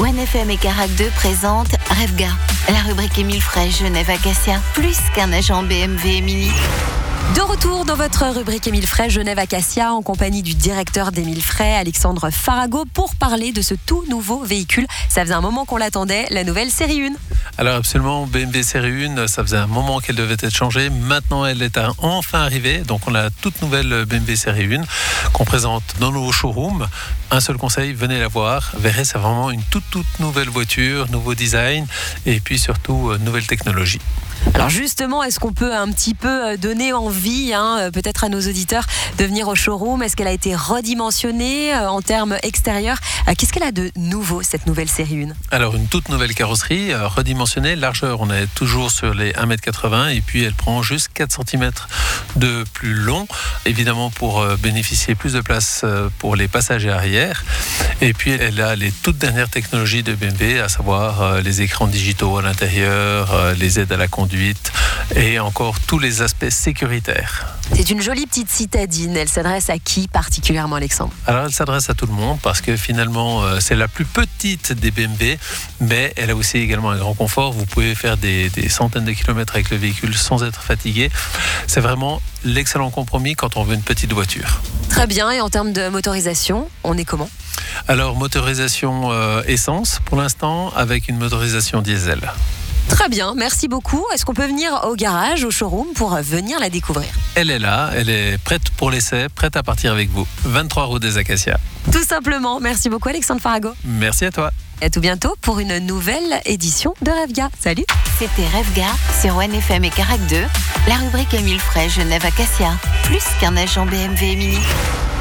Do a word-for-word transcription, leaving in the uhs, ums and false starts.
One F M et Carac deux présente Revga, la rubrique Émile Frey Genève Acacia, plus qu'un agent B M W et Mini. De retour dans votre rubrique Émile Frey Genève Acacia en compagnie du directeur d'Émile Frey, Alexandre Farago, pour parler de ce tout nouveau véhicule. Ça faisait un moment qu'on l'attendait, la nouvelle série un. Alors absolument, B M W série un, ça faisait un moment qu'elle devait être changée. Maintenant, elle est enfin arrivée. Donc on a la toute nouvelle B M W série un qu'on présente dans nos showrooms. Un seul conseil, venez la voir. Vous verrez, c'est vraiment une toute toute nouvelle voiture, nouveau design et puis surtout euh, nouvelle technologie. Alors justement, est-ce qu'on peut un petit peu donner envie, hein, peut-être à nos auditeurs, de venir au showroom? Est-ce qu'elle a été redimensionnée euh, en termes extérieurs? euh, Qu'est-ce qu'elle a de nouveau, cette nouvelle série un? Alors une toute nouvelle carrosserie, euh, redimensionnée, largeur, on est toujours sur les un mètre quatre-vingts et puis elle prend juste quatre centimètres de plus long, évidemment pour euh, bénéficier plus de place euh, pour les passagers arrière. Et puis elle a les toutes dernières technologies de B M W, à savoir euh, les écrans digitaux à l'intérieur, euh, les aides à la conduite et encore tous les aspects sécuritaires. C'est une jolie petite citadine. Elle s'adresse à qui particulièrement, Alexandre? Alors elle s'adresse à tout le monde parce que finalement euh, c'est la plus petite des B M W, mais elle a aussi également un grand confort. Vous pouvez faire des, des centaines de kilomètres avec le véhicule sans être fatigué. C'est vraiment l'excellent compromis quand on veut une petite voiture. Très bien. Et en termes de motorisation, on est comment? Alors motorisation euh, essence pour l'instant avec une motorisation diesel. Très bien, merci beaucoup. Est-ce qu'on peut venir au garage, au showroom, pour venir la découvrir? Elle est là, elle est prête pour l'essai, prête à partir avec vous. vingt-trois route des Acacias. Tout simplement. Merci beaucoup, Alexandre Farago. Merci à toi. Et à tout bientôt pour une nouvelle édition de Revga. Salut. C'était Revga sur One F M et Carac deux, la rubrique Émile Frey Genève Acacia, plus qu'un agent B M W et Mini.